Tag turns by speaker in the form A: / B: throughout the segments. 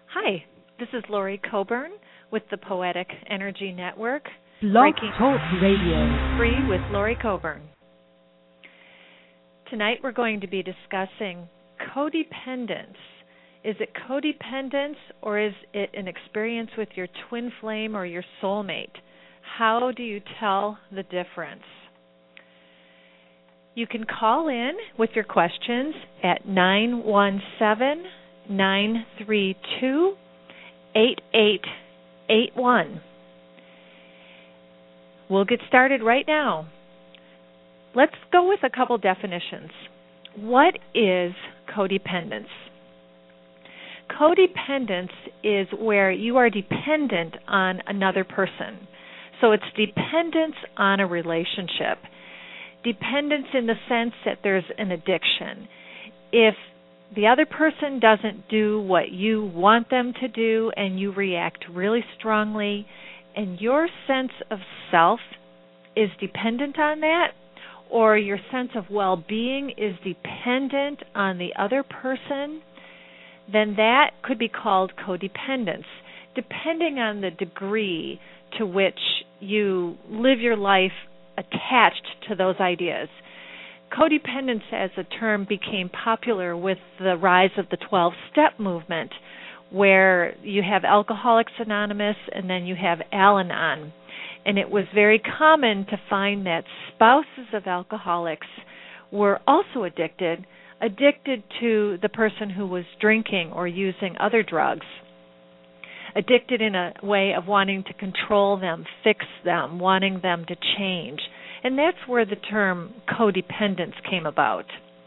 A: Hi, this is Lori Coburn with the Poetic Energy Network.
B: Blog
A: Breaking
B: Talk Radio.
A: Free with Lori Coburn. Tonight we're going to be discussing codependence. Is it codependence or is it an experience with your twin flame or your soulmate? How do you tell the difference? You can call in with your questions at 917-932-8881. We'll get started right now. Let's go with a couple definitions. What is codependence? Codependence is where you are dependent on another person. So it's dependence on a relationship. Dependence in the sense that there's an addiction. If the other person doesn't do what you want them to do and you react really strongly and your sense of self is dependent on that, or your sense of well-being is dependent on the other person, then that could be called codependence, depending on the degree to which you live your life attached to those ideas. Codependence as a term became popular with the rise of the 12-step movement, where you have Alcoholics Anonymous and then you have Al-Anon. And it was very common to find that spouses of alcoholics were also addicted to the person who was drinking or using other drugs, addicted in a way of wanting to control them, fix them, wanting them to change. And that's where the term codependence came about.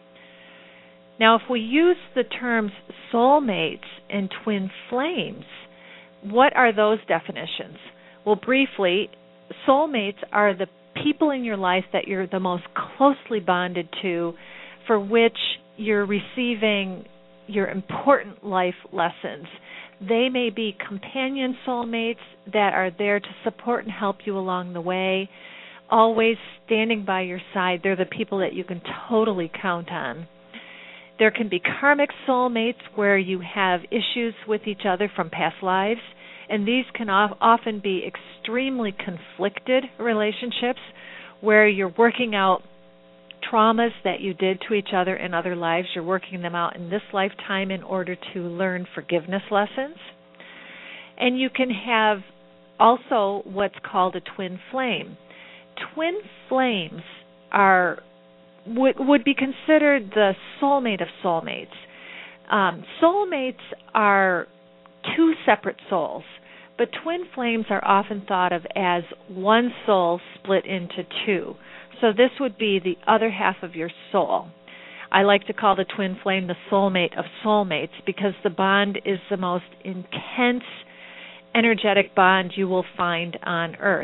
A: Now, if we use the terms soulmates and twin flames, what are those definitions? Well, briefly, soulmates are the people in your life that you're the most closely bonded to, for which you're receiving your important life lessons. They may be companion soulmates that are there to support and help you along the way, always standing by your side. They're the people that you can totally count on. There can be karmic soulmates where you have issues with each other from past lives, and these can often be extremely conflicted relationships where you're working out traumas that you did to each other in other lives. You're working them out in this lifetime in order to learn forgiveness lessons. And you can have also what's called a twin flame. Twin flames would be considered the soulmate of soulmates. Soulmates are two separate souls, but twin flames are often thought of as one soul split into two. So this would be the other half of your soul. I like to call the twin flame the soulmate of soulmates because the bond is the most intense, energetic bond you will find on Earth.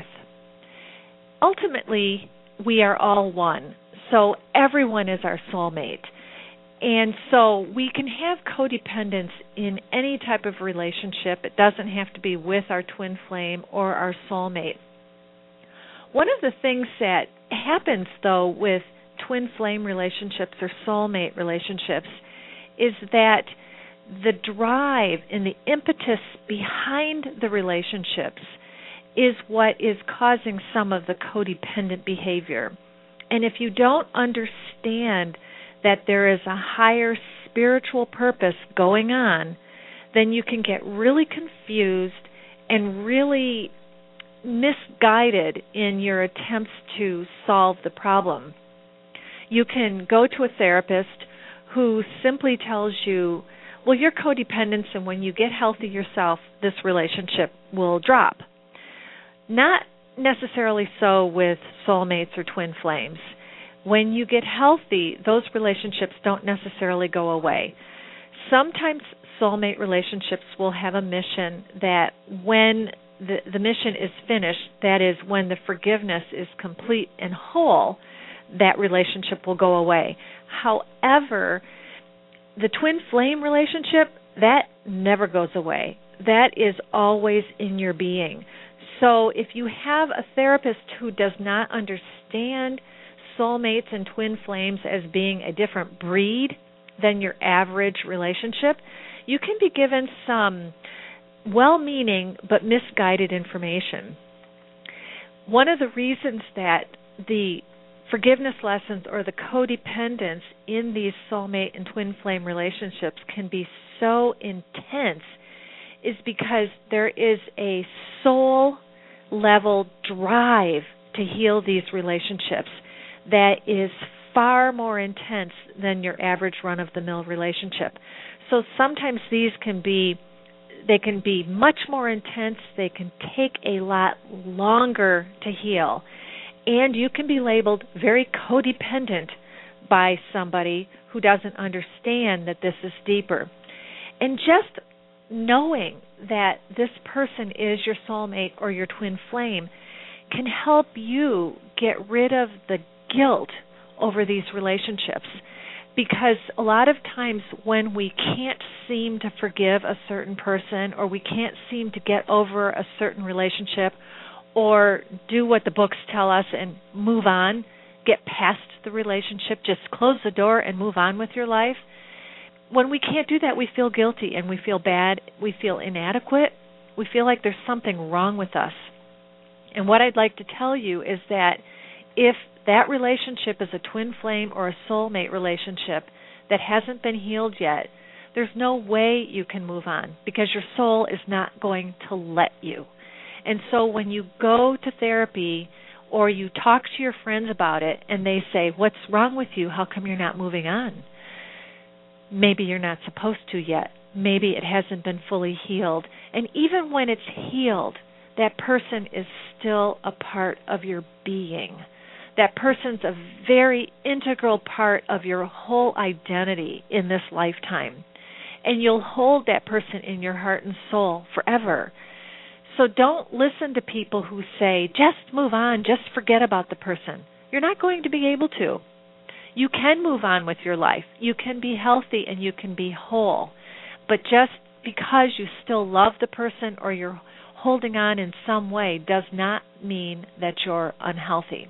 A: Ultimately, we are all one, so everyone is our soulmate. And so we can have codependence in any type of relationship. It doesn't have to be with our twin flame or our soulmate. One of the things that happens, though, with twin flame relationships or soulmate relationships is that the drive and the impetus behind the relationships is what is causing some of the codependent behavior. And if you don't understand that there is a higher spiritual purpose going on, then you can get really confused and really misguided in your attempts to solve the problem. You can go to a therapist who simply tells you, well, you're codependent, and when you get healthy yourself, this relationship will drop. Not necessarily so with soulmates or twin flames. When you get healthy, those relationships don't necessarily go away. Sometimes soulmate relationships will have a mission that when the mission is finished, that is, when the forgiveness is complete and whole, that relationship will go away. However, the twin flame relationship, that never goes away. That is always in your being. So if you have a therapist who does not understand soulmates and twin flames as being a different breed than your average relationship, you can be given some well-meaning but misguided information. One of the reasons that the forgiveness lessons or the codependence in these soulmate and twin flame relationships can be so intense is because there is a soul level drive to heal these relationships that is far more intense than your average run-of-the-mill relationship. So sometimes these can be much more intense. They can take a lot longer to heal. And you can be labeled very codependent by somebody who doesn't understand that this is deeper. And just knowing that this person is your soulmate or your twin flame can help you get rid of the guilt over these relationships. Because a lot of times when we can't seem to forgive a certain person, or we can't seem to get over a certain relationship, or do what the books tell us and move on, get past the relationship, just close the door and move on with your life, when we can't do that, we feel guilty and we feel bad, we feel inadequate, we feel like there's something wrong with us. And what I'd like to tell you is that if that relationship is a twin flame or a soulmate relationship that hasn't been healed yet, there's no way you can move on because your soul is not going to let you. And so when you go to therapy or you talk to your friends about it and they say, "What's wrong with you? How come you're not moving on?" Maybe you're not supposed to yet. Maybe it hasn't been fully healed. And even when it's healed, that person is still a part of your being. That person's a very integral part of your whole identity in this lifetime. And you'll hold that person in your heart and soul forever. So don't listen to people who say, just move on, just forget about the person. You're not going to be able to. You can move on with your life. You can be healthy and you can be whole. But just because you still love the person or you're holding on in some way does not mean that you're unhealthy.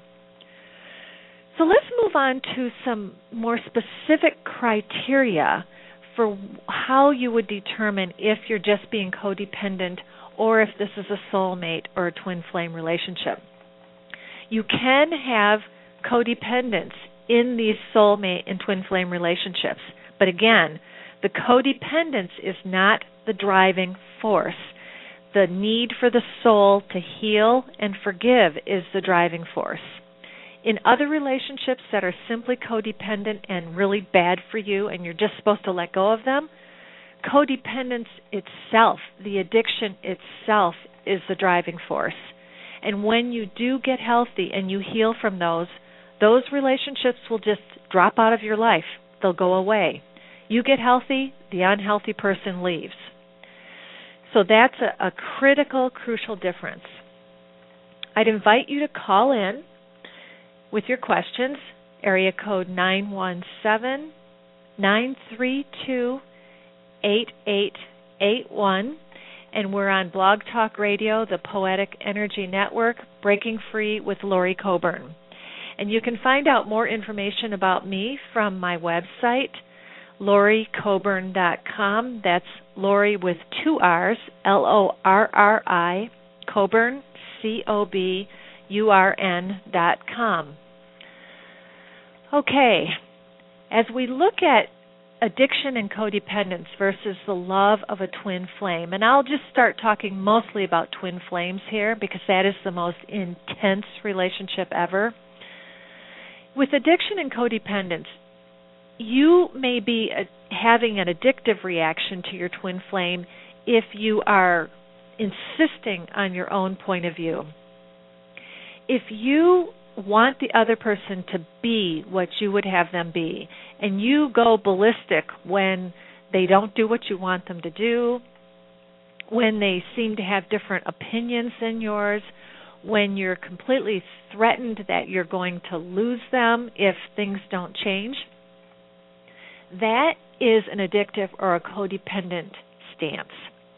A: So let's move on to some more specific criteria for how you would determine if you're just being codependent or if this is a soulmate or a twin flame relationship. You can have codependence in these soulmate and twin flame relationships. But again, the codependence is not the driving force. The need for the soul to heal and forgive is the driving force. In other relationships that are simply codependent and really bad for you and you're just supposed to let go of them, codependence itself, the addiction itself, is the driving force. And when you do get healthy and you heal from those relationships will just drop out of your life. They'll go away. You get healthy, the unhealthy person leaves. So that's a critical, crucial difference. I'd invite you to call in with your questions, area code 917-932-8881. And we're on Blog Talk Radio, the Poetic Energy Network, Breaking Free with Lori Coburn. And you can find out more information about me from my website, LoriCoburn.com. That's Lori with two R's, Lorri, Coburn, COBURN.com. Okay, as we look at addiction and codependence versus the love of a twin flame, and I'll just start talking mostly about twin flames here because that is the most intense relationship ever. With addiction and codependence, you may be having an addictive reaction to your twin flame if you are insisting on your own point of view. If you want the other person to be what you would have them be, and you go ballistic when they don't do what you want them to do, when they seem to have different opinions than yours, when you're completely threatened that you're going to lose them if things don't change, that is an addictive or a codependent stance.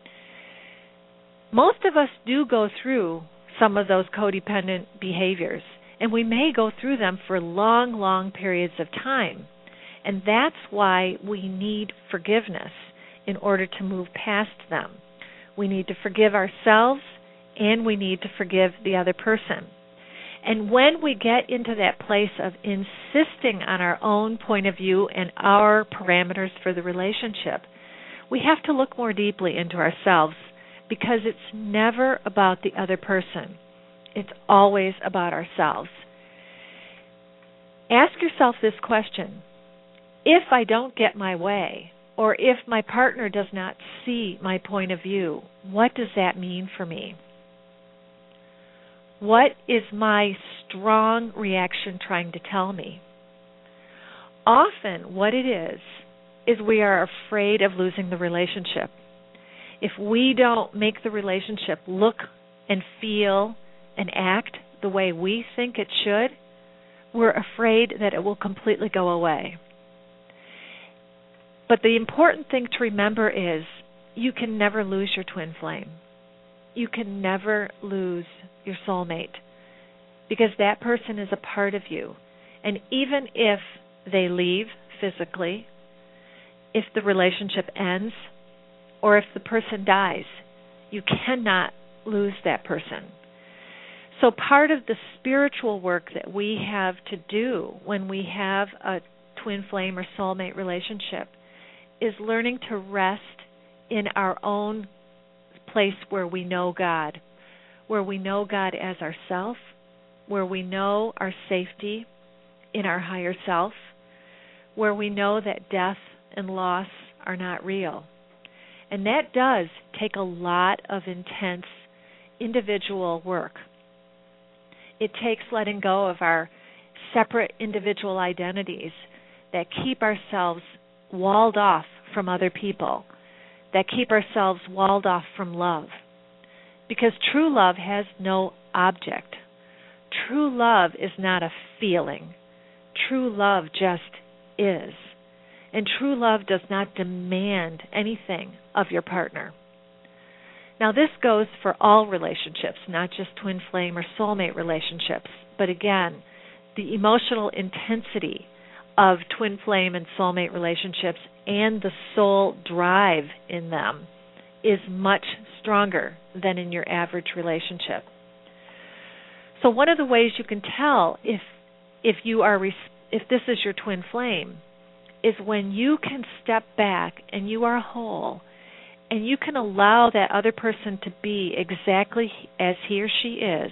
A: Most of us do go through some of those codependent behaviors, and we may go through them for long, long periods of time. And that's why we need forgiveness in order to move past them. We need to forgive ourselves, and we need to forgive the other person. And when we get into that place of insisting on our own point of view and our parameters for the relationship, we have to look more deeply into ourselves, because it's never about the other person. It's always about ourselves. Ask yourself this question: if I don't get my way, or if my partner does not see my point of view, what does that mean for me? What is my strong reaction trying to tell me? Often what it is we are afraid of losing the relationship. If we don't make the relationship look and feel and act the way we think it should, we're afraid that it will completely go away. But the important thing to remember is you can never lose your twin flame. You can never lose your soulmate, because that person is a part of you. And even if they leave physically, if the relationship ends, or if the person dies, you cannot lose that person. So part of the spiritual work that we have to do when we have a twin flame or soulmate relationship is learning to rest in our own place where we know God, where we know God as ourself, where we know our safety in our higher self, where we know that death and loss are not real. And that does take a lot of intense individual work. It takes letting go of our separate individual identities that keep ourselves walled off from other people, that keep ourselves walled off from love. Because true love has no object. True love is not a feeling. True love just is. And true love does not demand anything of your partner. Now, this goes for all relationships, not just twin flame or soulmate relationships. But again, the emotional intensity of twin flame and soulmate relationships and the soul drive in them is much stronger than in your average relationship. So one of the ways you can tell if this is your twin flame is when you can step back and you are whole and you can allow that other person to be exactly as he or she is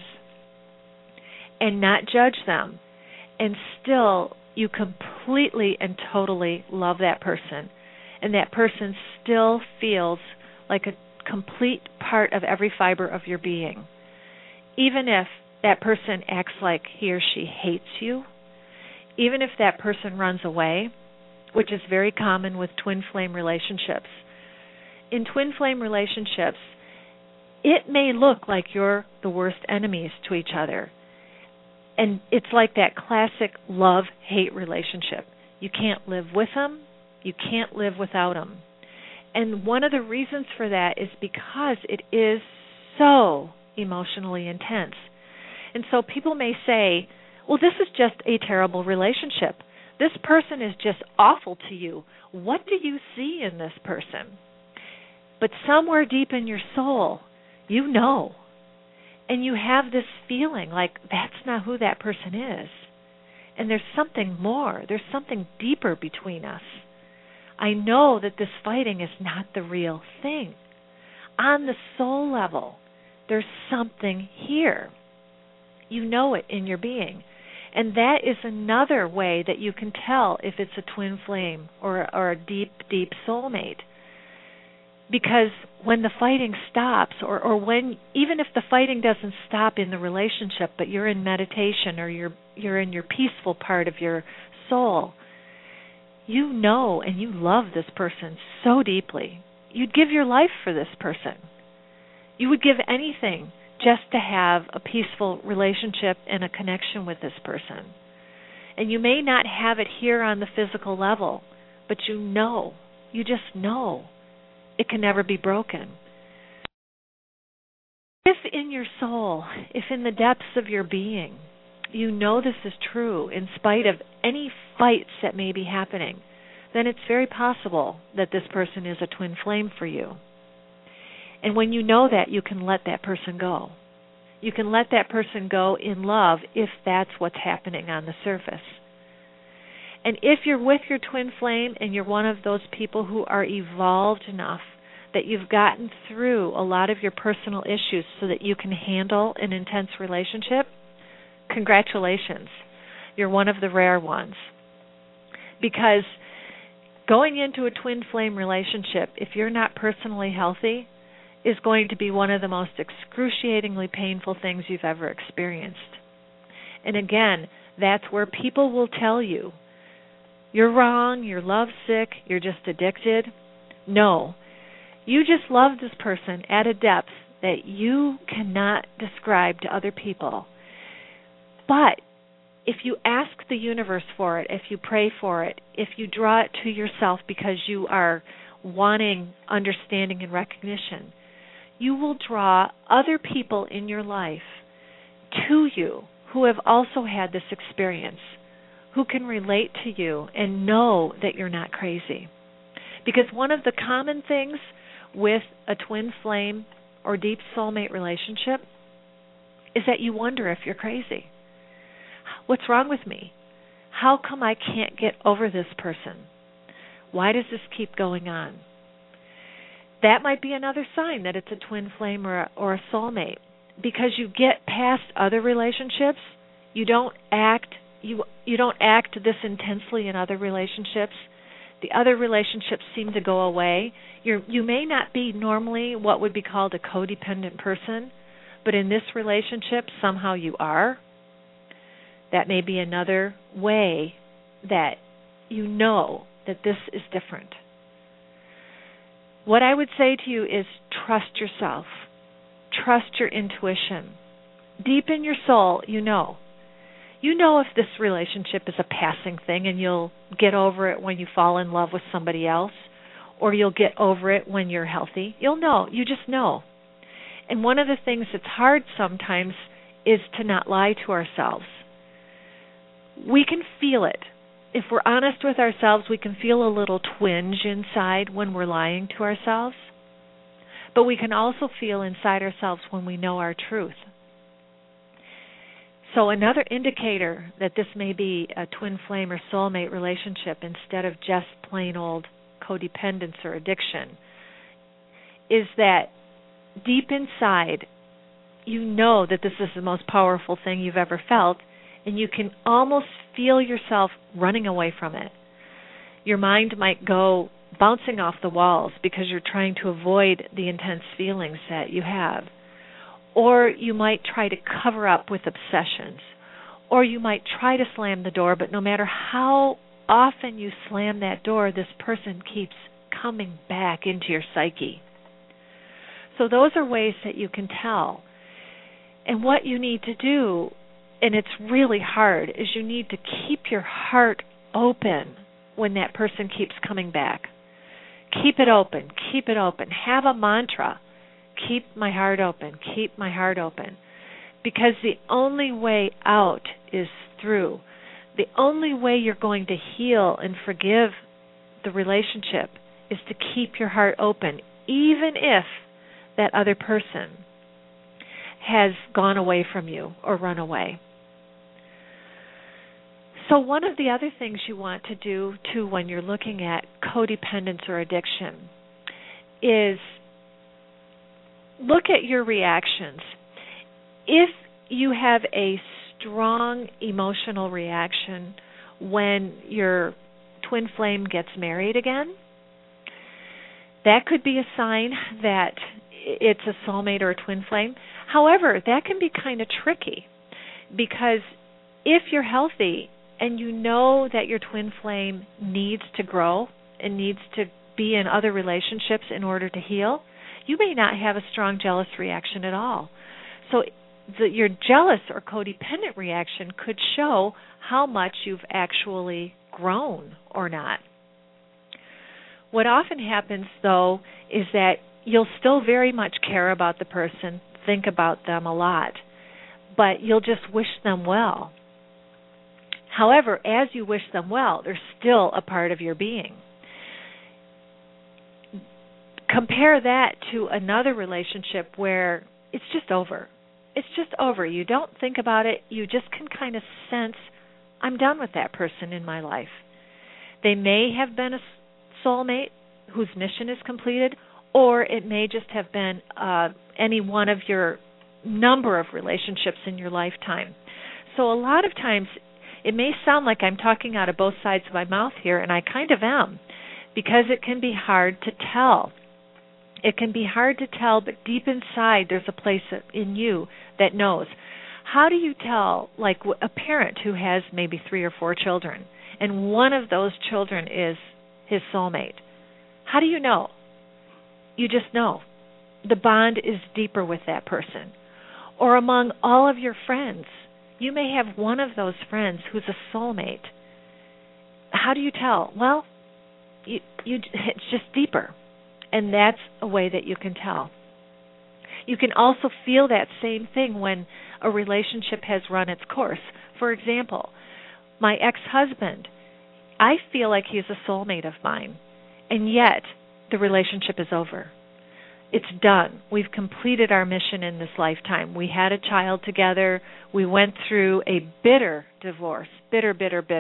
A: and not judge them, and still you completely and totally love that person, and that person still feels like a complete part of every fiber of your being. Even if that person acts like he or she hates you, even if that person runs away, which is very common with twin flame relationships. In twin flame relationships, it may look like you're the worst enemies to each other. And it's like that classic love-hate relationship. You can't live with them. You can't live without them. And one of the reasons for that is because it is so emotionally intense. And so people may say, well, this is just a terrible relationship. This person is just awful to you. What do you see in this person? But somewhere deep in your soul, you know. And you have this feeling like that's not who that person is. And there's something more. There's something deeper between us. I know that this fighting is not the real thing. On the soul level, there's something here. You know it in your being. And that is another way that you can tell if it's a twin flame or a deep, deep soulmate. Because when the fighting stops, or when, even if the fighting doesn't stop in the relationship, but you're in meditation or you're in your peaceful part of your soul, you know and you love this person so deeply. You'd give your life for this person. You would give anything just to have a peaceful relationship and a connection with this person. And you may not have it here on the physical level, but you just know. It can never be broken. If in your soul, if in the depths of your being, you know this is true in spite of any fights that may be happening, then it's very possible that this person is a twin flame for you. And when you know that, you can let that person go. You can let that person go in love if that's what's happening on the surface. And if you're with your twin flame and you're one of those people who are evolved enough that you've gotten through a lot of your personal issues so that you can handle an intense relationship, congratulations. You're one of the rare ones. Because going into a twin flame relationship, if you're not personally healthy, is going to be one of the most excruciatingly painful things you've ever experienced. And again, that's where people will tell you, you're wrong, you're lovesick, you're just addicted. No, you just love this person at a depth that you cannot describe to other people. But if you ask the universe for it, if you pray for it, if you draw it to yourself because you are wanting understanding and recognition, you will draw other people in your life to you who have also had this experience, who can relate to you and know that you're not crazy. Because one of the common things with a twin flame or deep soulmate relationship is that you wonder if you're crazy. What's wrong with me? How come I can't get over this person? Why does this keep going on? That might be another sign that it's a twin flame or a soulmate. Because you get past other relationships, you don't act this intensely in other relationships. The other relationships seem to go away. You may not be normally what would be called a codependent person, but in this relationship, somehow you are. That may be another way that you know that this is different. What I would say to you is trust yourself. Trust your intuition. Deep in your soul, you know. You know if this relationship is a passing thing and you'll get over it when you fall in love with somebody else, or you'll get over it when you're healthy. You'll know. You just know. And one of the things that's hard sometimes is to not lie to ourselves. We can feel it. If we're honest with ourselves, we can feel a little twinge inside when we're lying to ourselves. But we can also feel inside ourselves when we know our truth. So another indicator that this may be a twin flame or soulmate relationship instead of just plain old codependence or addiction is that deep inside you know that this is the most powerful thing you've ever felt, and you can almost feel yourself running away from it. Your mind might go bouncing off the walls because you're trying to avoid the intense feelings that you have. Or you might try to cover up with obsessions. Or you might try to slam the door, but no matter how often you slam that door, this person keeps coming back into your psyche. So those are ways that you can tell. And what you need to do, and it's really hard, is you need to keep your heart open when that person keeps coming back. Keep it open. Keep it open. Have a mantra. Keep my heart open. Keep my heart open. Because the only way out is through. The only way you're going to heal and forgive the relationship is to keep your heart open, even if that other person has gone away from you or run away. So one of the other things you want to do, too, when you're looking at codependence or addiction is look at your reactions. If you have a strong emotional reaction when your twin flame gets married again, that could be a sign that it's a soulmate or a twin flame. However, that can be kind of tricky because if you're healthy and you know that your twin flame needs to grow and needs to be in other relationships in order to heal, you may not have a strong jealous reaction at all. So your jealous or codependent reaction could show how much you've actually grown or not. What often happens, though, is that you'll still very much care about the person, think about them a lot, but you'll just wish them well. However, as you wish them well, they're still a part of your being. compare that to another relationship where it's just over. It's just over. You don't think about it. You just can kind of sense, I'm done with that person in my life. They may have been a soulmate whose mission is completed, or it may just have been any one of your number of relationships in your lifetime. So a lot of times it may sound like I'm talking out of both sides of my mouth here, and I kind of am, because it can be hard to tell. It can be hard to tell, but deep inside there's a place in you that knows. How do you tell, like a parent who has maybe 3 or 4 children, and one of those children is his soulmate? How do you know? You just know. The bond is deeper with that person. Or among all of your friends, you may have one of those friends who's a soulmate. How do you tell? Well, it's just deeper, and that's a way that you can tell. You can also feel that same thing when a relationship has run its course. For example, my ex-husband, I feel like he's a soulmate of mine, and yet the relationship is over. It's done. We've completed our mission in this lifetime. We had a child together. We went through a bitter divorce, bitter.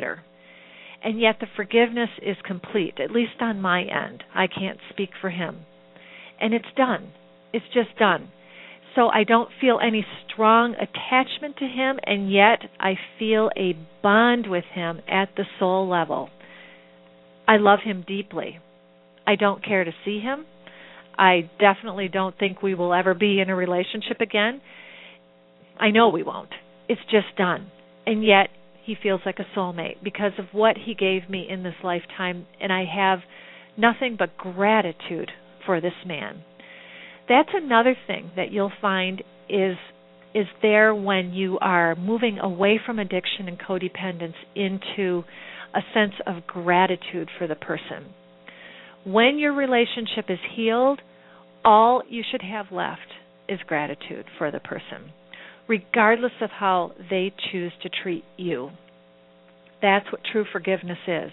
A: And yet the forgiveness is complete, at least on my end. I can't speak for him. And it's done. It's just done. So I don't feel any strong attachment to him, and yet I feel a bond with him at the soul level. I love him deeply. I don't care to see him. I definitely don't think we will ever be in a relationship again. I know we won't. It's just done. And yet he feels like a soulmate because of what he gave me in this lifetime, and I have nothing but gratitude for this man. That's another thing that you'll find is there when you are moving away from addiction and codependence into a sense of gratitude for the person. When your relationship is healed, all you should have left is gratitude for the person, regardless of how they choose to treat you. That's what true forgiveness is.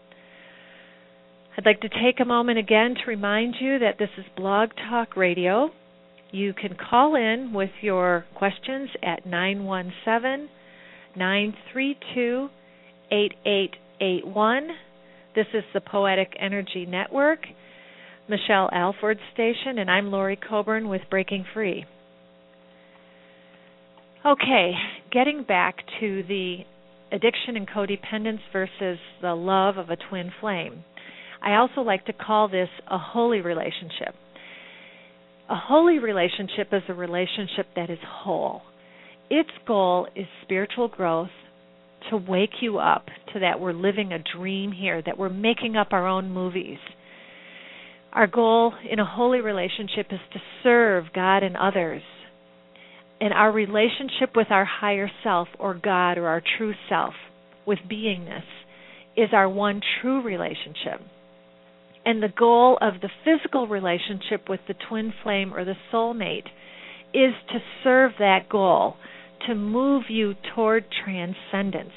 A: I'd like to take a moment again to remind you that this is Blog Talk Radio. You can call in with your questions at 917-932-8881. This is the Poetic Energy Network, Michelle Alford's station, and I'm Lori Coburn with Breaking Free. Okay, getting back to the addiction and codependence versus the love of a twin flame. I also like to call this a holy relationship. A holy relationship is a relationship that is whole. Its goal is spiritual growth, to wake you up to that we're living a dream here, that we're making up our own movies. Our goal in a holy relationship is to serve God and others. And our relationship with our higher self, or God, or our true self, with beingness, is our one true relationship. And the goal of the physical relationship with the twin flame or the soulmate is to serve that goal, to move you toward transcendence.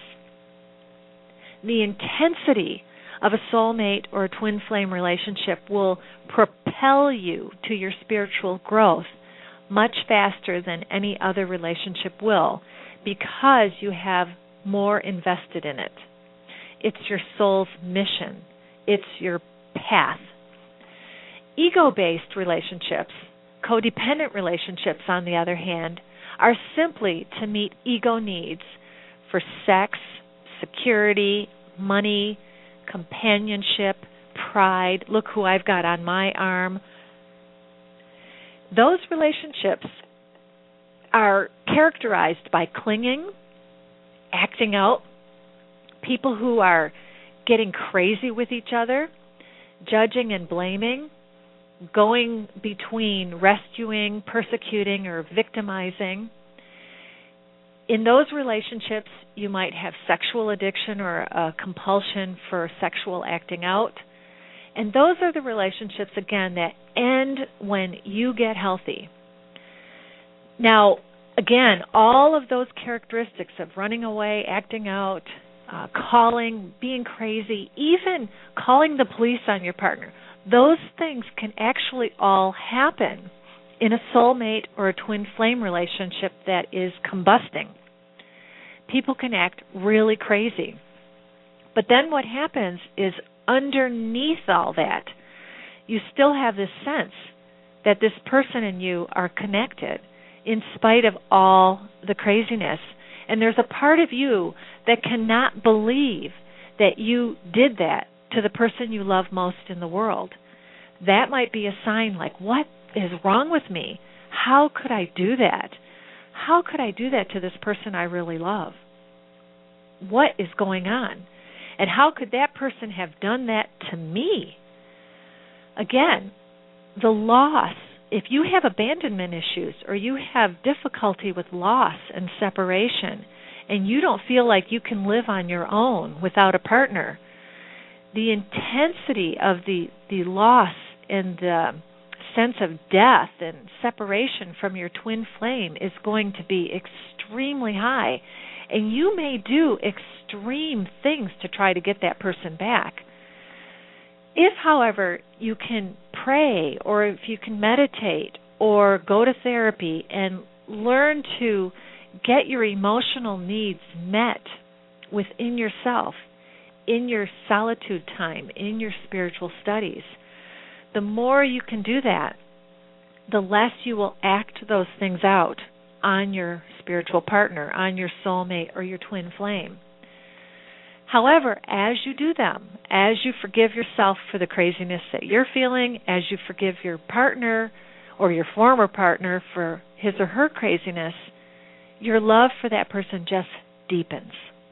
A: The intensity of a soulmate or a twin flame relationship will propel you to your spiritual growth much faster than any other relationship will, because you have more invested in it. It's your soul's mission. It's your path. Ego-based relationships, codependent relationships, on the other hand, are simply to meet ego needs for sex, security, money, companionship, pride. Look who I've got on my arm. Those relationships are characterized by clinging, acting out, people who are getting crazy with each other, judging and blaming, going between rescuing, persecuting, or victimizing. In those relationships, you might have sexual addiction or a compulsion for sexual acting out. And those are the relationships, again, that end when you get healthy. Now, again, all of those characteristics of running away, acting out, calling, being crazy, even calling the police on your partner, Those things can actually all happen in a soulmate or a twin flame relationship that is combusting. People can act really crazy. But then what happens is underneath all that, you still have this sense that this person and you are connected in spite of all the craziness. And there's a part of you that cannot believe that you did that to the person you love most in the world. That might be a sign like, what is wrong with me? How could I do that? How could I do that to this person I really love? What is going on? And how could that person have done that to me? Again, the loss, if you have abandonment issues or you have difficulty with loss and separation and you don't feel like you can live on your own without a partner, the intensity of the loss and the sense of death and separation from your twin flame is going to be extremely high. And you may do extreme things to try to get that person back. If, however, you can pray or if you can meditate or go to therapy and learn to get your emotional needs met within yourself, in your solitude time, in your spiritual studies, the more you can do that, the less you will act those things out on your spiritual partner, on your soulmate or your twin flame. However, as you do them, as you forgive yourself for the craziness that you're feeling, as you forgive your partner or your former partner for his or her craziness, your love for that person just deepens.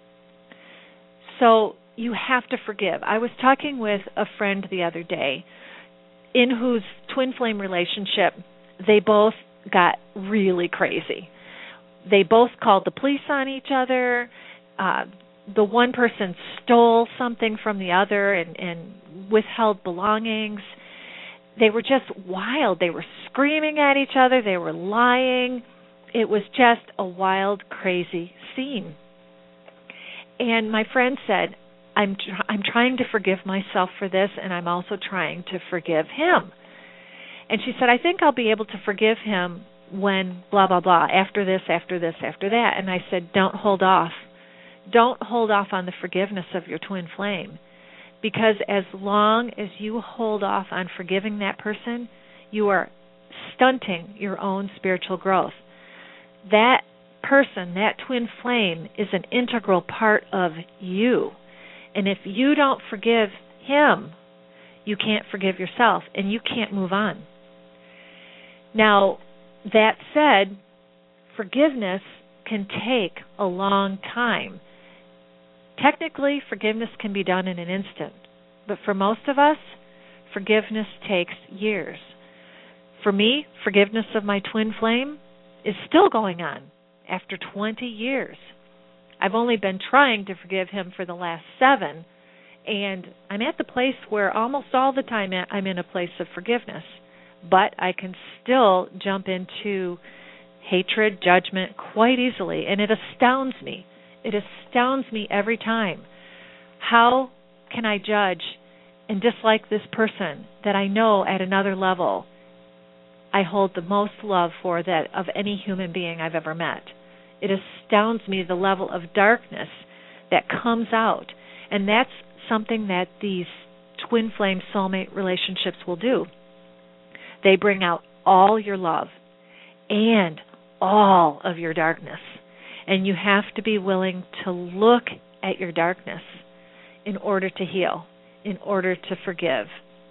A: So you have to forgive. I was talking with a friend the other day in whose twin flame relationship they both got really crazy. They both called the police on each other. The one person stole something from the other and withheld belongings. They were just wild. They were screaming at each other. They were lying. It was just a wild, crazy scene. And my friend said, I'm trying to forgive myself for this, and I'm also trying to forgive him. And she said, I think I'll be able to forgive him when blah, blah, blah, after this, after this, after that. And I said, don't hold off. Don't hold off on the forgiveness of your twin flame, because as long as you hold off on forgiving that person, you are stunting your own spiritual growth. That person, that twin flame, is an integral part of you. And if you don't forgive him, you can't forgive yourself, and you can't move on. Now, that said, forgiveness can take a long time. Technically, forgiveness can be done in an instant, but for most of us, forgiveness takes years. For me, forgiveness of my twin flame is still going on after 20 years. I've only been trying to forgive him for the last 7, and I'm at the place where almost all the time I'm in a place of forgiveness, but I can still jump into hatred, judgment quite easily, and it astounds me. It astounds me every time. How can I judge and dislike this person that I know at another level I hold the most love for that of any human being I've ever met? It astounds me the level of darkness that comes out, and that's something that these twin flame soulmate relationships will do. They bring out all your love and all of your darkness. And you have to be willing to look at your darkness in order to heal, in order to forgive.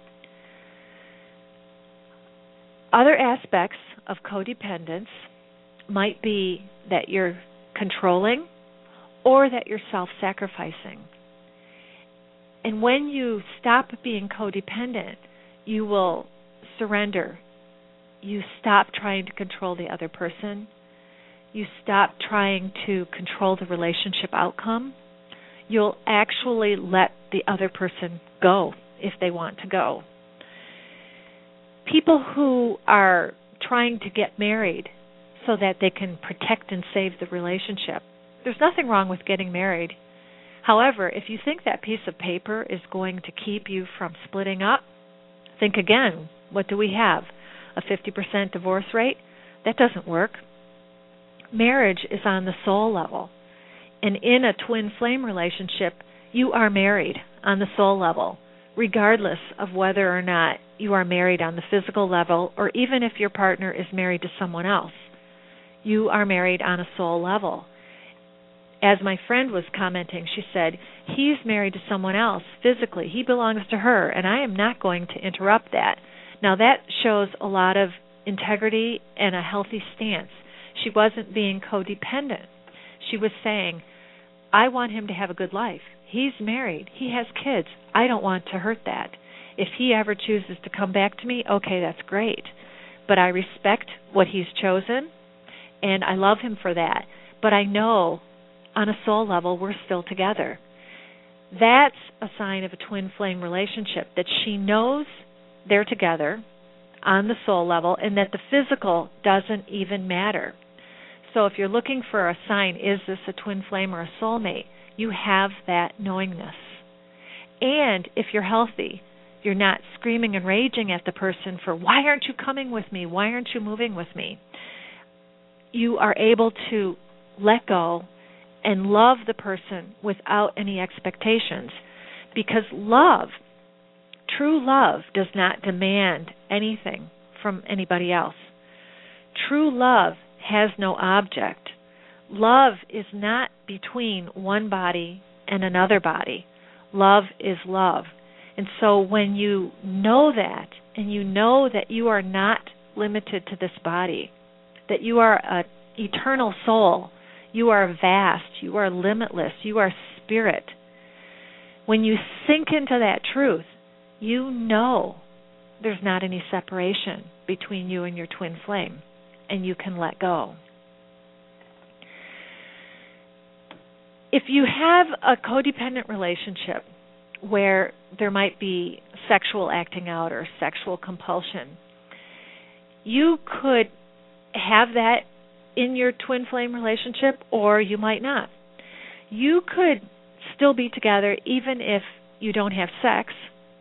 A: Other aspects of codependence might be that you're controlling or that you're self-sacrificing. And when you stop being codependent, you will surrender. You stop trying to control the other person. You stop trying to control the relationship outcome. You'll actually let the other person go if they want to go. People who are trying to get married so that they can protect and save the relationship, there's nothing wrong with getting married. However, if you think that piece of paper is going to keep you from splitting up, Think again. What do we have? A 50% divorce rate? That doesn't work. Marriage is on the soul level. And in a twin flame relationship, you are married on the soul level, regardless of whether or not you are married on the physical level, or even if your partner is married to someone else. You are married on a soul level. As my friend was commenting, she said, he's married to someone else physically. He belongs to her, and I am not going to interrupt that. Now, that shows a lot of integrity and a healthy stance. She wasn't being codependent. She was saying, I want him to have a good life. He's married. He has kids. I don't want to hurt that. If he ever chooses to come back to me, okay, that's great. But I respect what he's chosen, and I love him for that. But I know on a soul level we're still together. That's a sign of a twin flame relationship, that she knows they're together on the soul level and that the physical doesn't even matter. So if you're looking for a sign, is this a twin flame or a soulmate, you have that knowingness. And if you're healthy, you're not screaming and raging at the person for, why aren't you coming with me? Why aren't you moving with me? You are able to let go and love the person without any expectations, because love, true love, does not demand anything from anybody else. True love has no object. Love is not between one body and another body. Love is love. And so when you know that, and you know that you are not limited to this body, that you are an eternal soul, you are vast, you are limitless, you are spirit. When you sink into that truth, you know there's not any separation between you and your twin flame, and you can let go. If you have a codependent relationship where there might be sexual acting out or sexual compulsion, you could have that in your twin flame relationship, or you might not. You could still be together even if you don't have sex,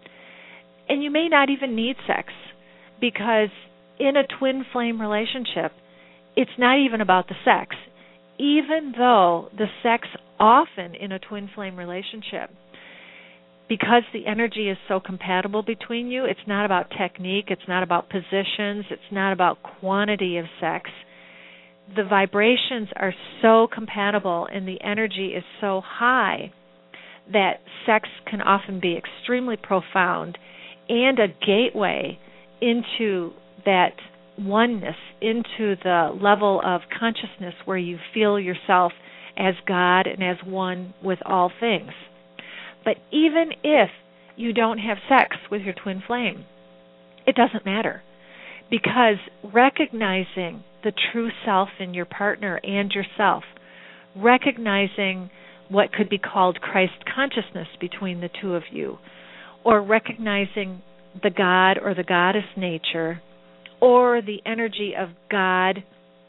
A: and you may not even need sex, because in a twin flame relationship, it's not even about the sex. Even though the sex often in a twin flame relationship, because the energy is so compatible between you, it's not about technique, it's not about positions, it's not about quantity of sex. The vibrations are so compatible and the energy is so high that sex can often be extremely profound and a gateway into that oneness, into the level of consciousness where you feel yourself as God and as one with all things. But even if you don't have sex with your twin flame, it doesn't matter, because recognizing the true self in your partner and yourself, recognizing what could be called Christ consciousness between the two of you, or recognizing the God or the goddess nature, or the energy of God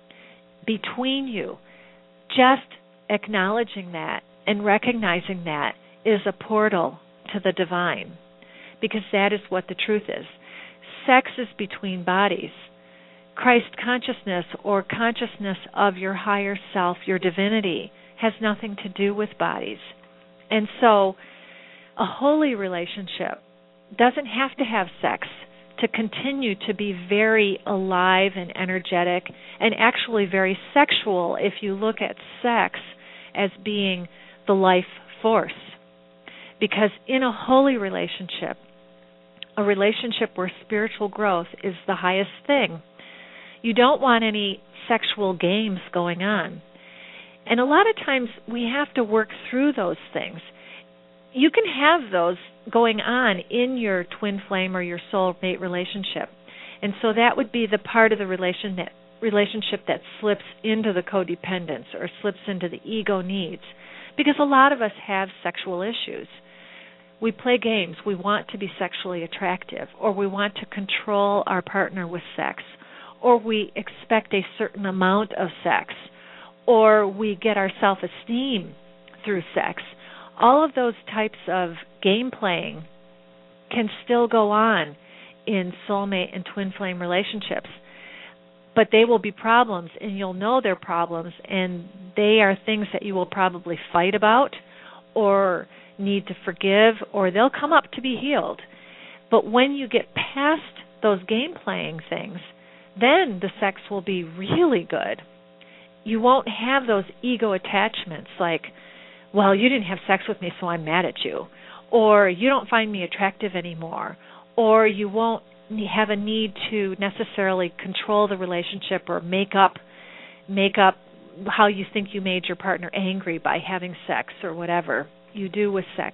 A: between you, just acknowledging that and recognizing that is a portal to the divine, because that is what the truth is. Sex is between bodies. Christ consciousness, or consciousness of your higher self, your divinity, has nothing to do with bodies. And so a holy relationship doesn't have to have sex to continue to be very alive and energetic, and actually very sexual if you look at sex as being the life force. Because in a holy relationship, a relationship where spiritual growth is the highest thing, you don't want any sexual games going on. And a lot of times we have to work through those things. You can have those going on in your twin flame or your soulmate relationship. And so that would be the part of the relationship that slips into the codependence or slips into the ego needs. Because a lot of us have sexual issues. We play games. We want to be sexually attractive, or we want to control our partner with sex, or we expect a certain amount of sex, or we get our self-esteem through sex. All of those types of game playing can still go on in soulmate and twin flame relationships. But they will be problems, and you'll know they're problems, and they are things that you will probably fight about or need to forgive, or they'll come up to be healed. But when you get past those game-playing things, then the sex will be really good. You won't have those ego attachments like, well, you didn't have sex with me, so I'm mad at you, or you don't find me attractive anymore, or you won't have a need to necessarily control the relationship or make up how you think you made your partner angry by having sex or whatever you do with sex.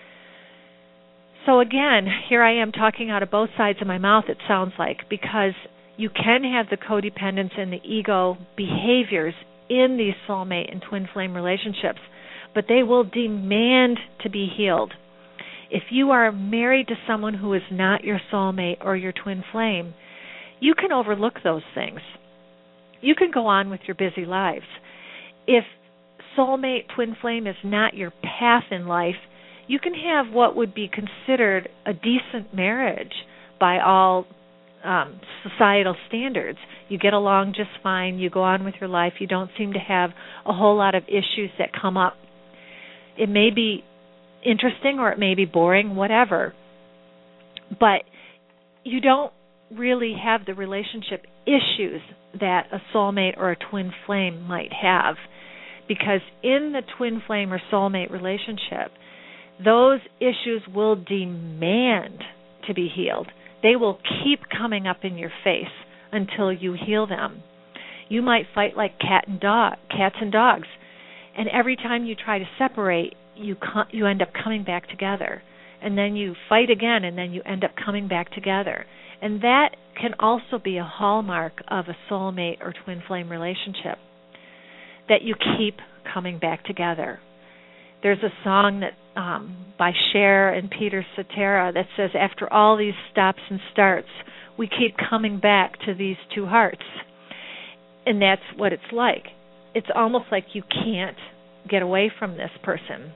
A: So again, here I am talking out of both sides of my mouth, it sounds like, because you can have the codependence and the ego behaviors in these soulmate and twin flame relationships, but they will demand to be healed. If you are married to someone who is not your soulmate or your twin flame, you can overlook those things. You can go on with your busy lives. If soulmate, twin flame is not your path in life, you can have what would be considered a decent marriage by all societal standards. You get along just fine. You go on with your life. You don't seem to have a whole lot of issues that come up. It may be interesting or it may be boring, whatever. But you don't really have the relationship issues that a soulmate or a twin flame might have. Because in the twin flame or soulmate relationship, those issues will demand to be healed. They will keep coming up in your face until you heal them. You might fight like cats and dogs, and every time you try to separate, you end up coming back together. And then you fight again, and then you end up coming back together. And that can also be a hallmark of a soulmate or twin flame relationship, that you keep coming back together. There's a song that by Cher and Peter Cetera that says, after all these stops and starts, we keep coming back to these two hearts. And that's what it's like. It's almost like you can't get away from this person.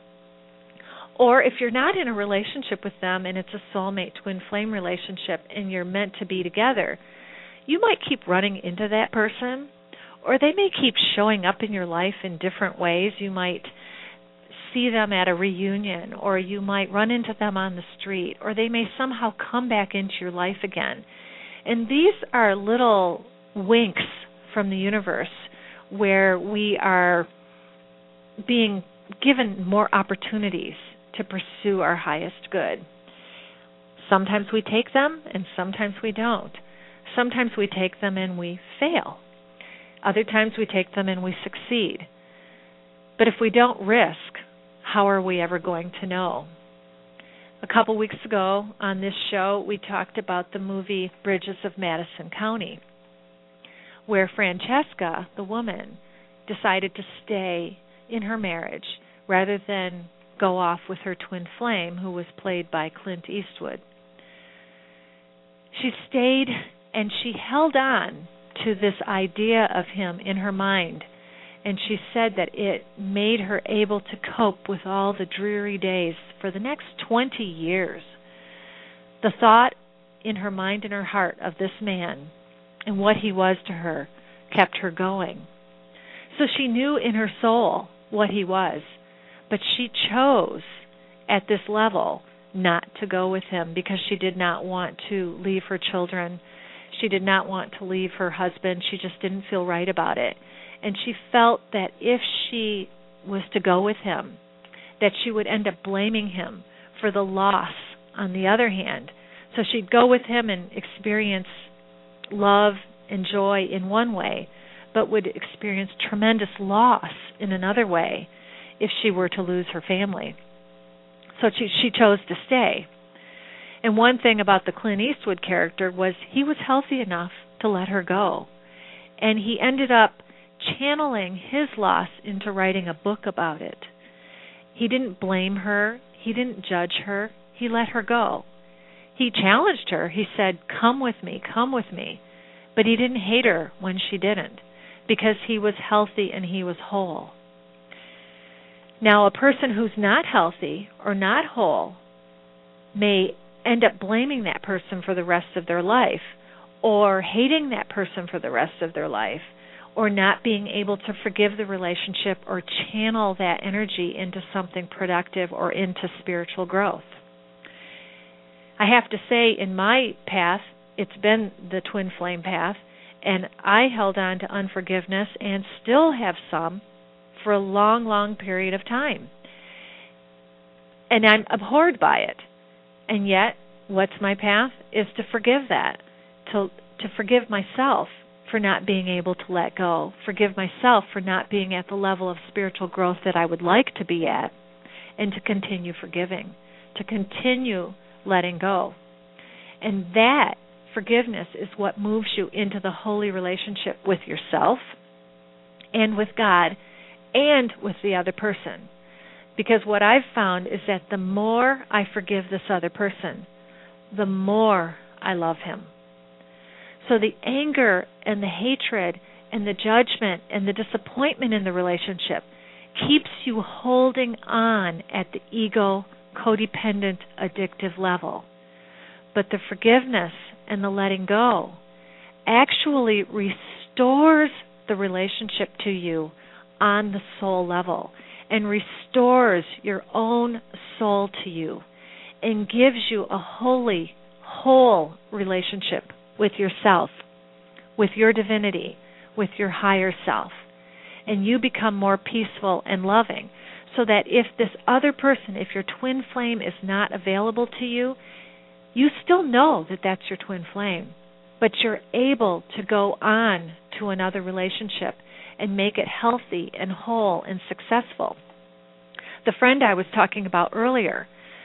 A: Or if you're not in a relationship with them and it's a soulmate twin flame relationship and you're meant to be together, you might keep running into that person, or they may keep showing up in your life in different ways. You might see them at a reunion, or you might run into them on the street, or they may somehow come back into your life again. And these are little winks from the universe where we are being given more opportunities to pursue our highest good. Sometimes we take them and sometimes we don't. Sometimes we take them and we fail. Other times we take them and we succeed. But if we don't risk, how are we ever going to know? A couple weeks ago on this show, we talked about the movie Bridges of Madison County, where Francesca, the woman, decided to stay in her marriage rather than go off with her twin flame, who was played by Clint Eastwood. She stayed and she held on to this idea of him in her mind, and she said that it made her able to cope with all the dreary days for the next 20 years. The thought in her mind and her heart of this man and what he was to her kept her going. So she knew in her soul what he was, but she chose at this level not to go with him because she did not want to leave her children. She did not want to leave her husband. She just didn't feel right about it. And she felt that if she was to go with him, that she would end up blaming him for the loss on the other hand. So she'd go with him and experience love and joy in one way, but would experience tremendous loss in another way if she were to lose her family. So she chose to stay. And one thing about the Clint Eastwood character was he was healthy enough to let her go. And he ended up channeling his loss into writing a book about it. He didn't blame her. He didn't judge her. He let her go. He challenged her. He said, come with me, come with me. But he didn't hate her when she didn't, because he was healthy and he was whole. Now, a person who's not healthy or not whole may end up blaming that person for the rest of their life, or hating that person for the rest of their life, or not being able to forgive the relationship or channel that energy into something productive or into spiritual growth. I have to say, in my path, it's been the twin flame path, and I held on to unforgiveness and still have some for a long, long period of time. And I'm abhorred by it. And yet, what's my path? Is to forgive that, to forgive myself for not being able to let go, forgive myself for not being at the level of spiritual growth that I would like to be at, and to continue forgiving, to continue letting go. And that forgiveness is what moves you into the holy relationship with yourself and with God and with the other person. Because what I've found is that the more I forgive this other person, the more I love him. So the anger and the hatred and the judgment and the disappointment in the relationship keeps you holding on at the ego, codependent, addictive level. But the forgiveness and the letting go actually restores the relationship to you on the soul level and restores your own soul to you and gives you a holy, whole relationship with yourself, with your divinity, with your higher self. And you become more peaceful and loving, so that if this other person, if your twin flame is not available to you, you still know that that's your twin flame, but you're able to go on to another relationship and make it healthy and whole and successful. The friend I was talking about earlier,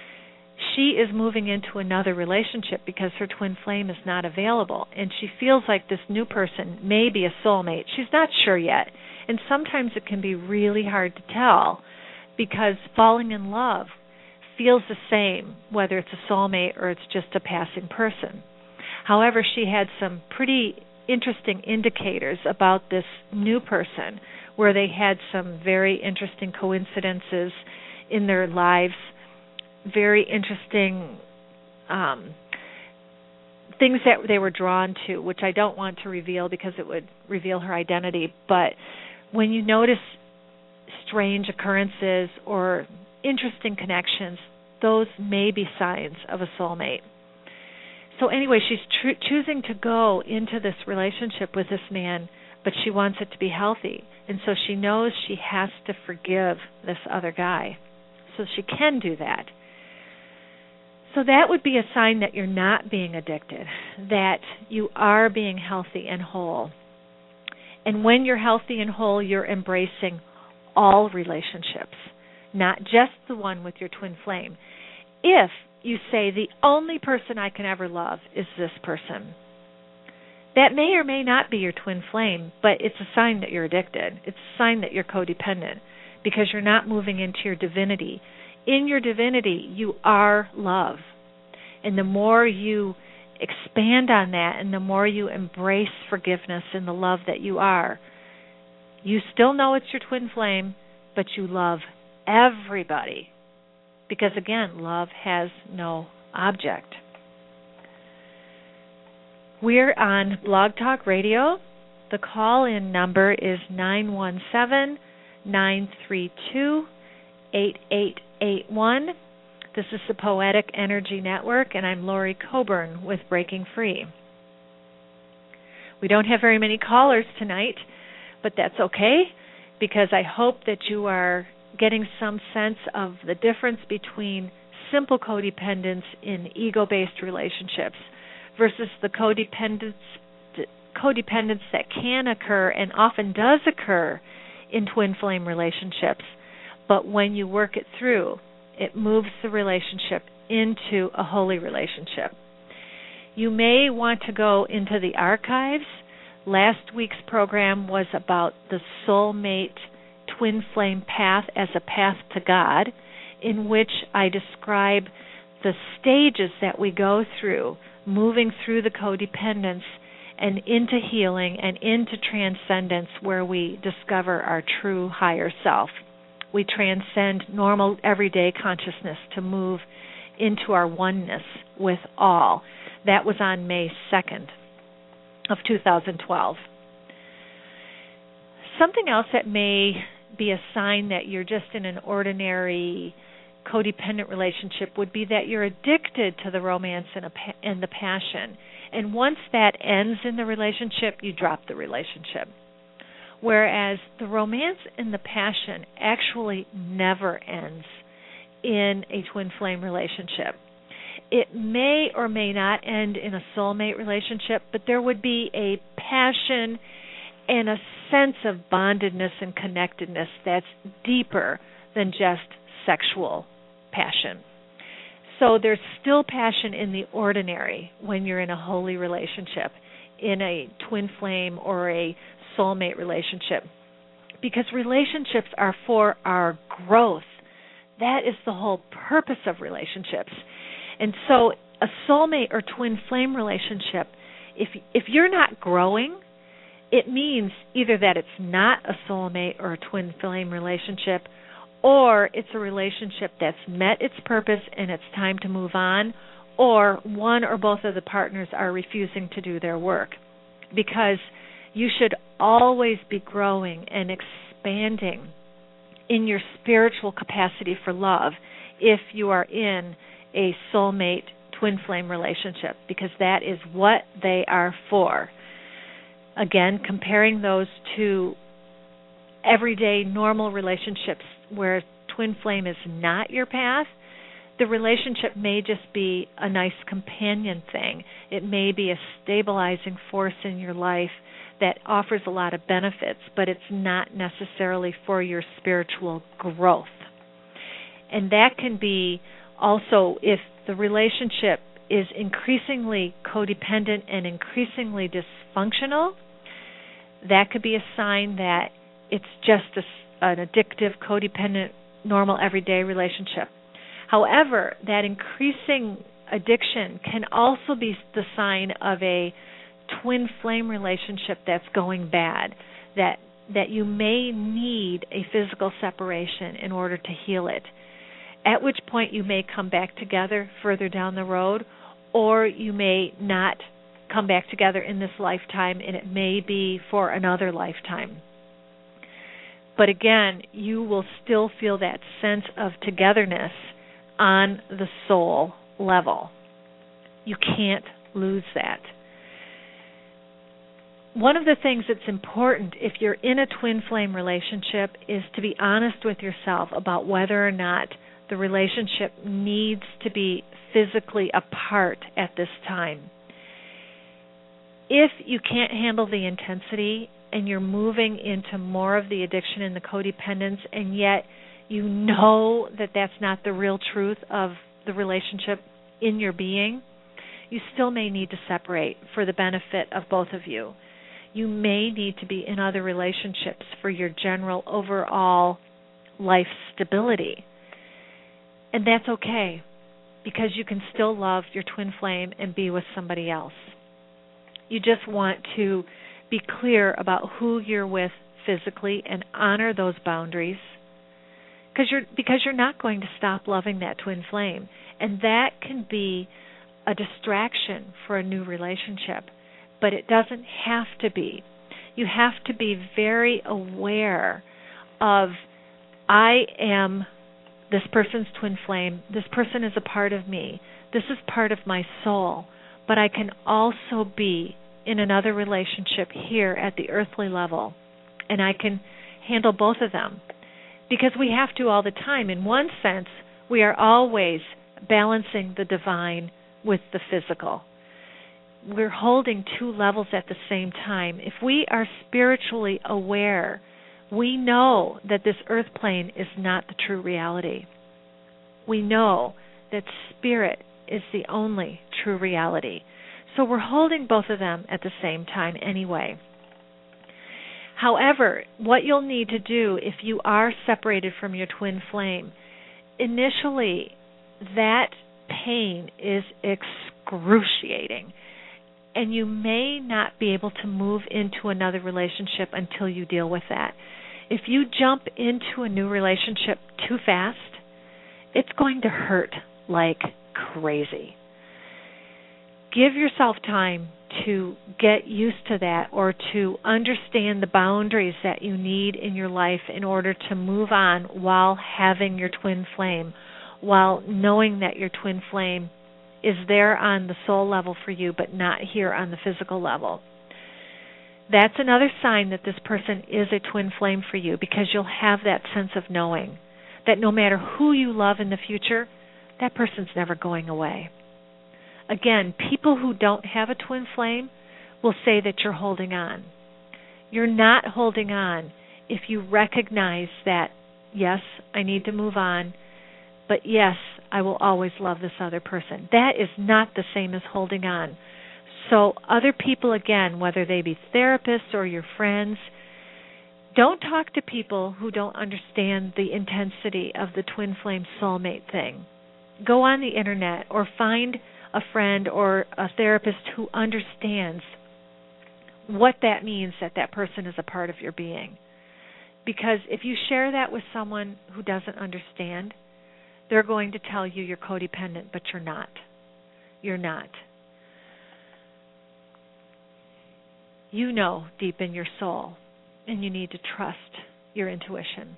A: she is moving into another relationship because her twin flame is not available, and she feels like this new person may be a soulmate. She's not sure yet, and sometimes it can be really hard to tell because falling in love feels the same, whether it's a soulmate or it's just a passing person. However, she had some pretty interesting indicators about this new person where they had some very interesting coincidences in their lives, very interesting things that they were drawn to, which I don't want to reveal because it would reveal her identity. But when you notice strange occurrences or interesting connections, those may be signs of a soulmate. So anyway, she's choosing to go into this relationship with this man, but she wants it to be healthy. And so she knows she has to forgive this other guy. So she can do that. So that would be a sign that you're not being addicted, that you are being healthy and whole. And when you're healthy and whole, you're embracing all relationships, not just the one with your twin flame. If you say the only person I can ever love is this person, that may or may not be your twin flame, but it's a sign that you're addicted. It's a sign that you're codependent because you're not moving into your divinity. In your divinity, you are love. And the more you expand on that and the more you embrace forgiveness and the love that you are, you still know it's your twin flame, but you love everybody. Because again, love has no object. We're on Blog Talk Radio. The call-in number is 917-932-8881. This is the Poetic Energy Network, and I'm Lori Coburn with Breaking Free. We don't have very many callers tonight, but that's okay, because I hope that you are getting some sense of the difference between simple codependence in ego-based relationships versus the codependence that can occur and often does occur in twin flame relationships. But when you work it through, it moves the relationship into a holy relationship. You may want to go into the archives. Last week's program was about the soulmate twin flame path as a path to God, in which I describe the stages that we go through, moving through the codependence and into healing and into transcendence, where we discover our true higher self. We transcend normal everyday consciousness to move into our oneness with all. That was on May 2nd of 2012. Something else that may be a sign that you're just in an ordinary codependent relationship would be that you're addicted to the romance and the passion. And once that ends in the relationship, you drop the relationship. Whereas the romance and the passion actually never ends in a twin flame relationship. It may or may not end in a soulmate relationship, but there would be a passion and a sense of bondedness and connectedness that's deeper than just sexual passion. So there's still passion in the ordinary when you're in a holy relationship, in a twin flame or a soulmate relationship, because relationships are for our growth. That is the whole purpose of relationships. And so a soulmate or twin flame relationship, if you're not growing, it means either that it's not a soulmate or a twin flame relationship, or it's a relationship that's met its purpose and it's time to move on, or one or both of the partners are refusing to do their work. Because you should always be growing and expanding in your spiritual capacity for love if you are in a soulmate twin flame relationship, because that is what they are for. Again, comparing those to everyday normal relationships where twin flame is not your path, the relationship may just be a nice companion thing. It may be a stabilizing force in your life that offers a lot of benefits, but it's not necessarily for your spiritual growth. And that can be also if the relationship is increasingly codependent and increasingly dysfunctional, that could be a sign that it's just an addictive, codependent, normal, everyday relationship. However, that increasing addiction can also be the sign of a twin flame relationship that's going bad, that you may need a physical separation in order to heal it, at which point you may come back together further down the road, or you may not come back together in this lifetime, and it may be for another lifetime. But again, you will still feel that sense of togetherness on the soul level. You can't lose that. One of the things that's important if you're in a twin flame relationship is to be honest with yourself about whether or not the relationship needs to be physically apart at this time. If you can't handle the intensity and you're moving into more of the addiction and the codependence, and yet you know that that's not the real truth of the relationship in your being, you still may need to separate for the benefit of both of you. You may need to be in other relationships for your general overall life stability. And that's okay, because you can still love your twin flame and be with somebody else. You just want to be clear about who you're with physically and honor those boundaries, because you're not going to stop loving that twin flame. And that can be a distraction for a new relationship, but it doesn't have to be. You have to be very aware of, I am this person's twin flame. This person is a part of me. This is part of my soul. But I can also be in another relationship here at the earthly level, and I can handle both of them. Because we have to all the time. In one sense, we are always balancing the divine with the physical. We're holding two levels at the same time. If we are spiritually aware, we know that this earth plane is not the true reality. We know that spirit is the only true reality. So we're holding both of them at the same time anyway. However, what you'll need to do if you are separated from your twin flame, initially that pain is excruciating, and you may not be able to move into another relationship until you deal with that. If you jump into a new relationship too fast, it's going to hurt like crazy. Give yourself time to get used to that, or to understand the boundaries that you need in your life in order to move on while having your twin flame, while knowing that your twin flame is there on the soul level for you, but not here on the physical level. That's another sign that this person is a twin flame for you, because you'll have that sense of knowing that no matter who you love in the future, that person's never going away. Again, people who don't have a twin flame will say that you're holding on. You're not holding on if you recognize that, yes, I need to move on, but yes, I will always love this other person. That is not the same as holding on. So other people, again, whether they be therapists or your friends, don't talk to people who don't understand the intensity of the twin flame soulmate thing. Go on the internet or find a friend or a therapist who understands what that means, that that person is a part of your being. Because if you share that with someone who doesn't understand, they're going to tell you you're codependent, but you're not. You're not. You know deep in your soul, and you need to trust your intuition.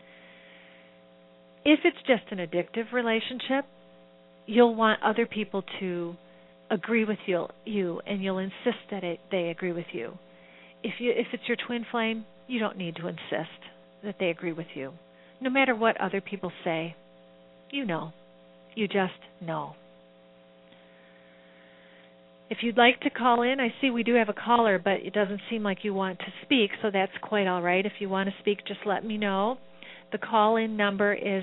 A: If it's just an addictive relationship, you'll want other people to agree with you, and you'll insist that they agree with you. If it's your twin flame, you don't need to insist that they agree with you. No matter what other people say, you know. You just know. If you'd like to call in, I see we do have a caller, but it doesn't seem like you want to speak, so that's quite all right. If you want to speak, just let me know. The call-in number is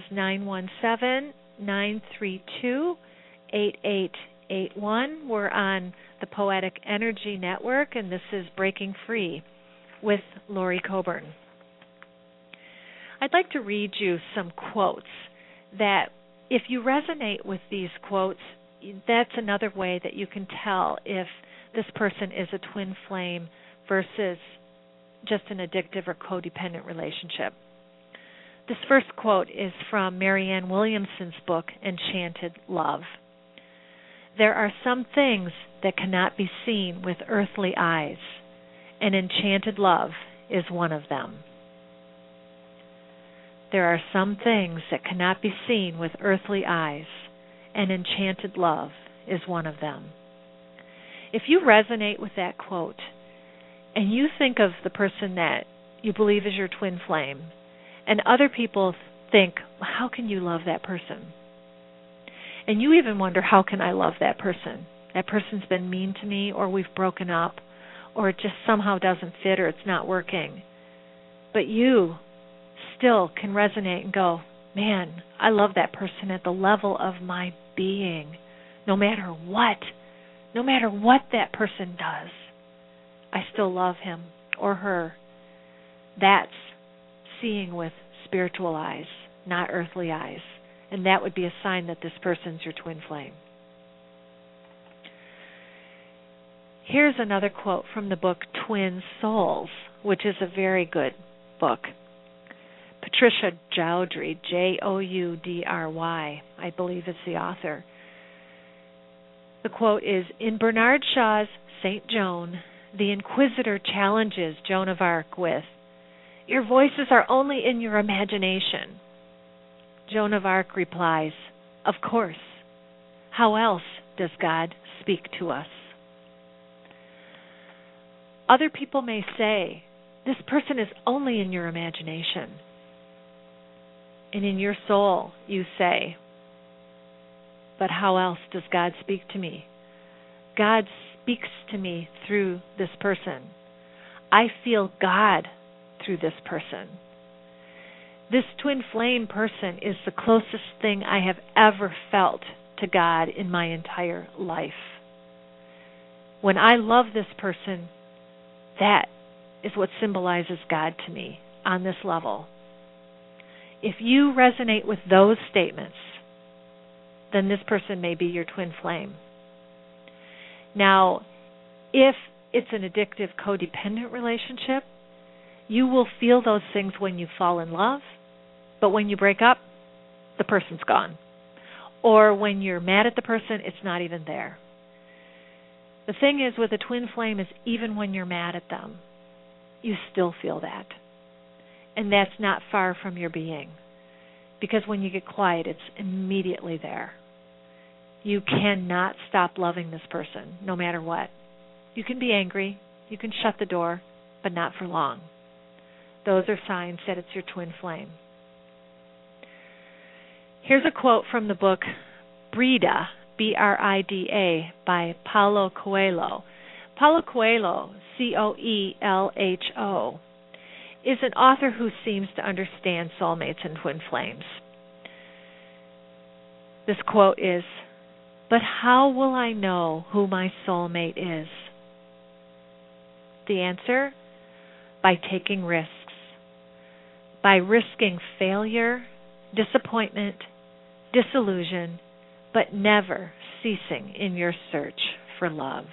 A: 917-932-8881. We're on the Poetic Energy Network, and this is Breaking Free with Lori Coburn. I'd like to read you some quotes that, if you resonate with these quotes, that's another way that you can tell if this person is a twin flame versus just an addictive or codependent relationship. This first quote is from Marianne Williamson's book, Enchanted Love. There are some things that cannot be seen with earthly eyes, and enchanted love is one of them. There are some things that cannot be seen with earthly eyes, and enchanted love is one of them. If you resonate with that quote, and you think of the person that you believe is your twin flame, and other people think, well, how can you love that person? And you even wonder, how can I love that person? That person's been mean to me, or we've broken up, or it just somehow doesn't fit, or it's not working. But you still can resonate and go, man, I love that person at the level of my being. No matter what that person does, I still love him or her. That's seeing with spiritual eyes, not earthly eyes. And that would be a sign that this person's your twin flame. Here's another quote from the book Twin Souls, which is a very good book. Patricia Joudry, Joudry, I believe is the author. The quote is, in Bernard Shaw's St. Joan, the Inquisitor challenges Joan of Arc with, your voices are only in your imagination. Joan of Arc replies, of course. How else does God speak to us? Other people may say, this person is only in your imagination. And in your soul, you say, but how else does God speak to me? God speaks to me through this person. I feel God through this person. This twin flame person is the closest thing I have ever felt to God in my entire life. When I love this person, that is what symbolizes God to me on this level. If you resonate with those statements, then this person may be your twin flame. Now, if it's an addictive, codependent relationship, you will feel those things when you fall in love, but when you break up, the person's gone. Or when you're mad at the person, it's not even there. The thing is with a twin flame is even when you're mad at them, you still feel that. And that's not far from your being. Because when you get quiet, it's immediately there. You cannot stop loving this person, no matter what. You can be angry, you can shut the door, but not for long. Those are signs that it's your twin flame. Here's a quote from the book Brida, Brida, by Paulo Coelho. Paulo Coelho, Coelho, is an author who seems to understand soulmates and twin flames. This quote is, "But how will I know who my soulmate is?" The answer? By taking risks. By risking failure, disappointment, disillusion, but never ceasing in your search for love.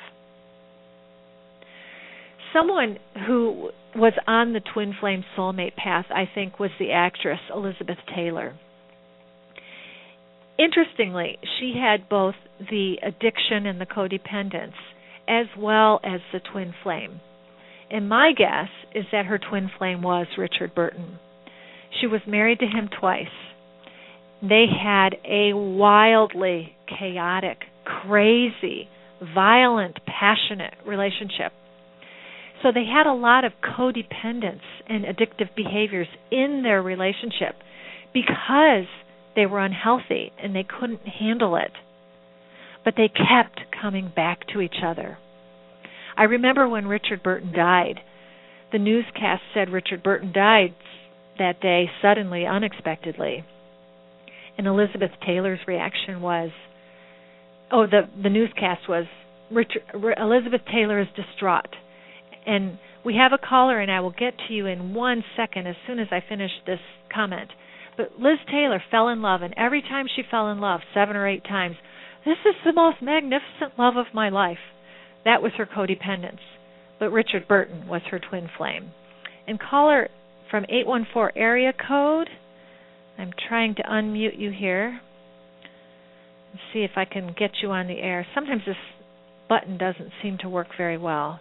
A: Someone who was on the twin flame soulmate path, I think, was the actress Elizabeth Taylor. Interestingly, she had both the addiction and the codependence, as well as the twin flame. And my guess is that her twin flame was Richard Burton. She was married to him twice. They had a wildly chaotic, crazy, violent, passionate relationship. So they had a lot of codependence and addictive behaviors in their relationship because they were unhealthy and they couldn't handle it. But they kept coming back to each other. I remember when Richard Burton died, the newscast said Richard Burton died that day suddenly, unexpectedly. And Elizabeth Taylor's reaction was, the newscast was, Elizabeth Taylor is distraught. And we have a caller, and I will get to you in 1 second as soon as I finish this comment. But Liz Taylor fell in love, and every time she fell in love, 7 or 8 times, this is the most magnificent love of my life. That was her codependence. But Richard Burton was her twin flame. And caller from 814 area code, I'm trying to unmute you here. Let's see if I can get you on the air. Sometimes this button doesn't seem to work very well.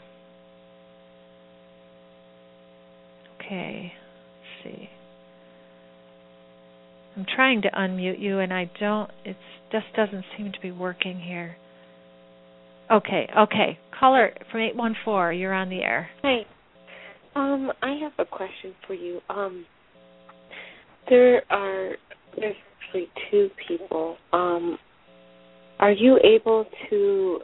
A: Okay, let's see. I'm trying to unmute you, and it just doesn't seem to be working here. Okay. Caller from 814, you're on the air.
B: Hi. I have a question for you. There's actually 2 people. Are you able to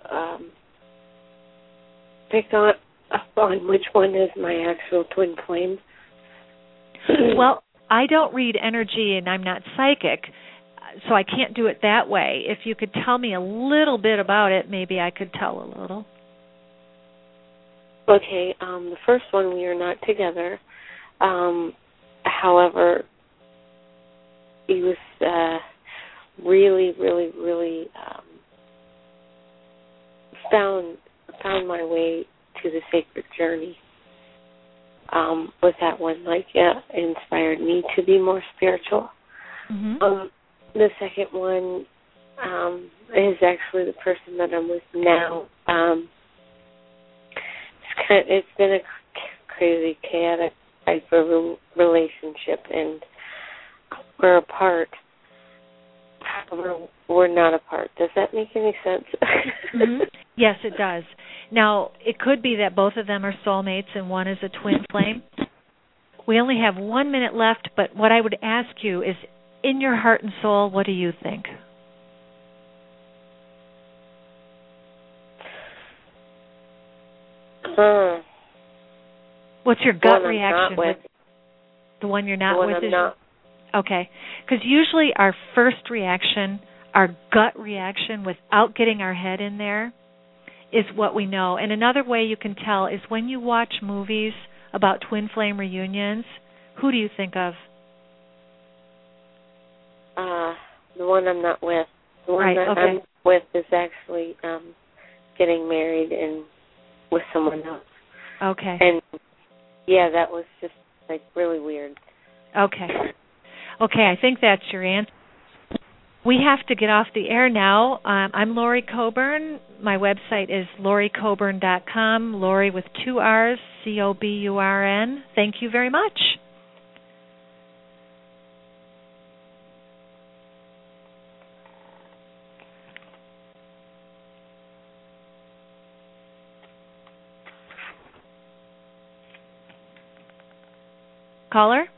B: pick up on which one is my actual twin flame?
A: Well, I don't read energy, and I'm not psychic, so I can't do it that way. If you could tell me a little bit about it, maybe I could tell a little.
B: Okay, the first one, we are not together. However, he was really found my way to the sacred journey. Was that one inspired me to be more spiritual?
A: Mm-hmm.
B: The second one is actually the person that I'm with now. It's been a crazy, chaotic type of relationship, and we're apart. However, we're not apart. Does that make any sense?
A: Mm-hmm. Yes, it does. Now, it could be that both of them are soulmates and one is a twin flame. We only have 1 minute left, but what I would ask you is, in your heart and soul, what do you think? What's your gut reaction with the one you're not with? Okay, because usually our first reaction, our gut reaction, without getting our head in there, is what we know. And another way you can tell is when you watch movies about twin flame reunions, who do you think of?
B: The one I'm not with. The one I'm with is actually getting married and with someone else.
A: Okay.
B: And yeah, that was just really weird.
A: Okay. Okay, I think that's your answer. We have to get off the air now. I'm Lori Coburn. My website is loricoburn.com. Lori with 2 R's, Coburn. Thank you very much. Caller?